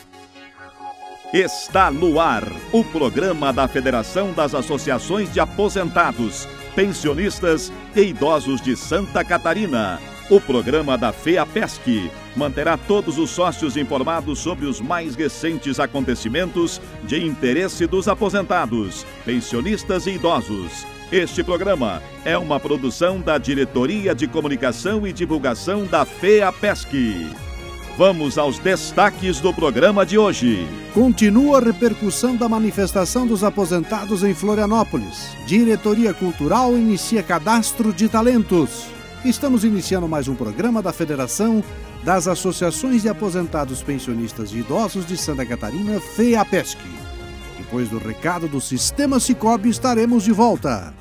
Está no ar o programa da Federação das Associações de Aposentados, Pensionistas e Idosos de Santa Catarina. O programa da FEAPESC manterá todos os sócios informados sobre os mais recentes acontecimentos de interesse dos aposentados, pensionistas e idosos. Este programa é uma produção da Diretoria de Comunicação e Divulgação da FEAPESC. Vamos aos destaques do programa de hoje. Continua a repercussão da manifestação dos aposentados em Florianópolis. Diretoria Cultural inicia cadastro de talentos. Estamos iniciando mais um programa da Federação das Associações de Aposentados Pensionistas e Idosos de Santa Catarina, FEAPESC. Depois do recado do Sistema Sicoob, estaremos de volta.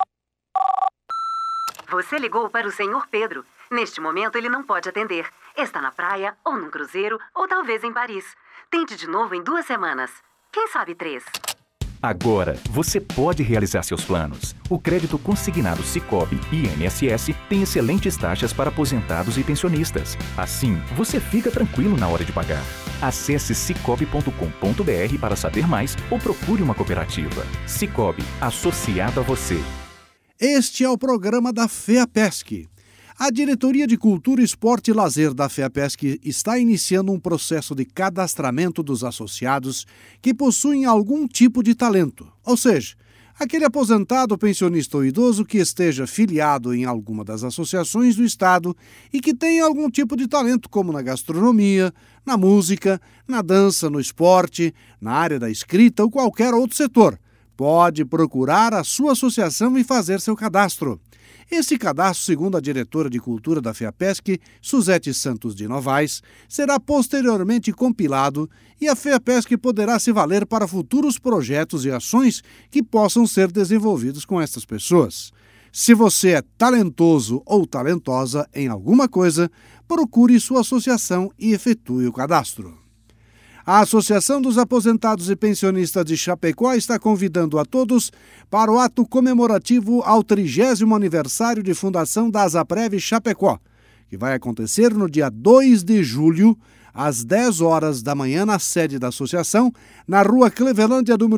Você ligou para o Senhor Pedro. Neste momento ele não pode atender. Está na praia, ou num cruzeiro, ou talvez em Paris. Tente de novo em 2 semanas. Quem sabe 3. Agora, você pode realizar seus planos. O crédito consignado Sicoob e INSS tem excelentes taxas para aposentados e pensionistas. Assim, você fica tranquilo na hora de pagar. Acesse sicoob.com.br para saber mais ou procure uma cooperativa. Sicoob, associado a você. Este é o programa da FEAPESC. A Diretoria de Cultura, Esporte e Lazer da FEAPESC está iniciando um processo de cadastramento dos associados que possuem algum tipo de talento. Ou seja, aquele aposentado, pensionista ou idoso que esteja filiado em alguma das associações do Estado e que tenha algum tipo de talento, como na gastronomia, na música, na dança, no esporte, na área da escrita ou qualquer outro setor. Pode procurar a sua associação e fazer seu cadastro. Esse cadastro, segundo a diretora de Cultura da FEAPESC, Suzete Santos de Novaes, será posteriormente compilado e a FEAPESC poderá se valer para futuros projetos e ações que possam ser desenvolvidos com estas pessoas. Se você é talentoso ou talentosa em alguma coisa, procure sua associação e efetue o cadastro. A Associação dos Aposentados e Pensionistas de Chapecó está convidando a todos para o ato comemorativo ao 30º aniversário de fundação da Asaprev Chapecó, que vai acontecer no dia 2 de julho, às 10 horas da manhã, na sede da associação, na rua Clevelândia, número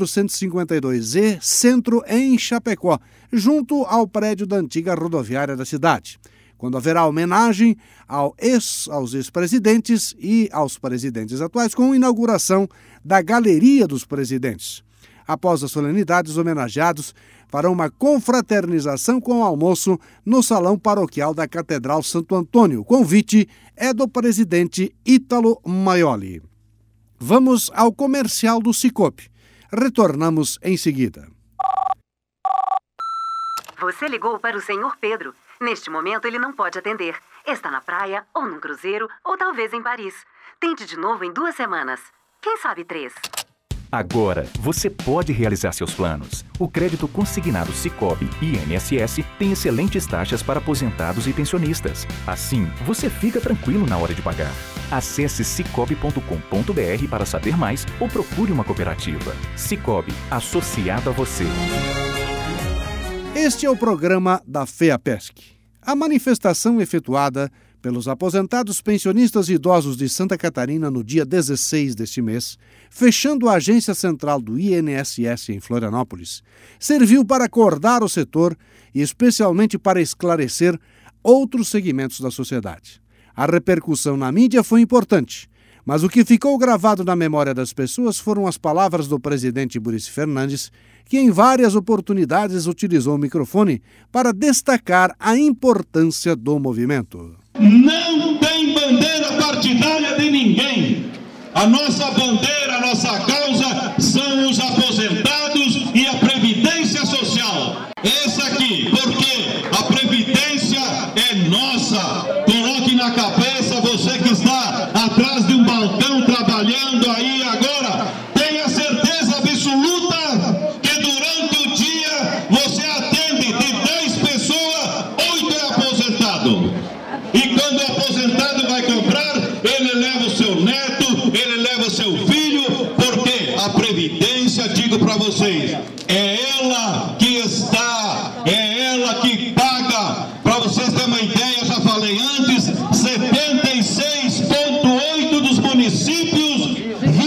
152E, Centro, em Chapecó, junto ao prédio da antiga rodoviária da cidade, quando haverá homenagem aos ex-presidentes e aos presidentes atuais, com inauguração da Galeria dos Presidentes. Após as solenidades, os homenageados farão uma confraternização com almoço no Salão Paroquial da Catedral Santo Antônio. O convite é do presidente Ítalo Maioli. Vamos ao comercial do Sicoob. Retornamos em seguida. Você ligou para o Senhor Pedro. Neste momento ele não pode atender. Está na praia, ou num cruzeiro, ou talvez em Paris. Tente de novo em 2 semanas. Quem sabe 3. Agora, você pode realizar seus planos. O crédito consignado Sicoob e INSS tem excelentes taxas para aposentados e pensionistas. Assim, você fica tranquilo na hora de pagar. Acesse sicoob.com.br para saber mais ou procure uma cooperativa. Sicoob, associado a você. Este é o programa da FEAPESC. A manifestação efetuada pelos aposentados pensionistas e idosos de Santa Catarina no dia 16 deste mês, fechando a agência central do INSS em Florianópolis, serviu para acordar o setor e especialmente para esclarecer outros segmentos da sociedade. A repercussão na mídia foi importante, mas o que ficou gravado na memória das pessoas foram as palavras do presidente Boris Fernandes, que em várias oportunidades utilizou o microfone para destacar a importância do movimento. Não tem bandeira partidária de ninguém. A nossa bandeira, a nossa causa são os aposentados e a Previdência Social. Essa aqui, porque a Previdência é nossa. Coloque na cabeça, você que está atrás de um balcão trabalhando aí agora, tenha certeza absoluta que durante o dia você atende de 10 pessoas, 8 é aposentado. E quando o aposentado vai comprar, ele leva o seu neto, ele leva o seu filho, porque a Previdência, digo para vocês, é ela que está, é ela que paga. Para vocês terem uma ideia, já falei antes, 76,8 dos municípios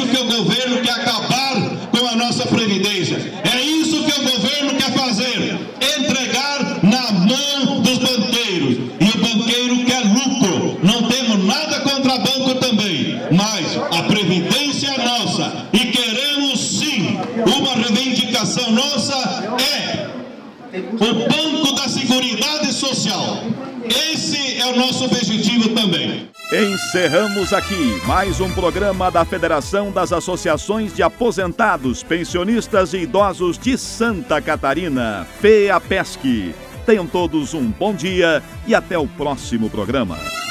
que o governo quer acabar com a nossa Previdência. É isso que o governo quer fazer, entregar na mão dos banqueiros. E o banqueiro quer lucro. Não temos nada contra banco também, mas a Previdência é nossa e queremos sim, uma reivindicação nossa é o Banco da Seguridade Social. Esse é o nosso objetivo também. Encerramos aqui mais um programa da Federação das Associações de Aposentados, Pensionistas e Idosos de Santa Catarina, FEAPESC. Tenham todos um bom dia e até o próximo programa.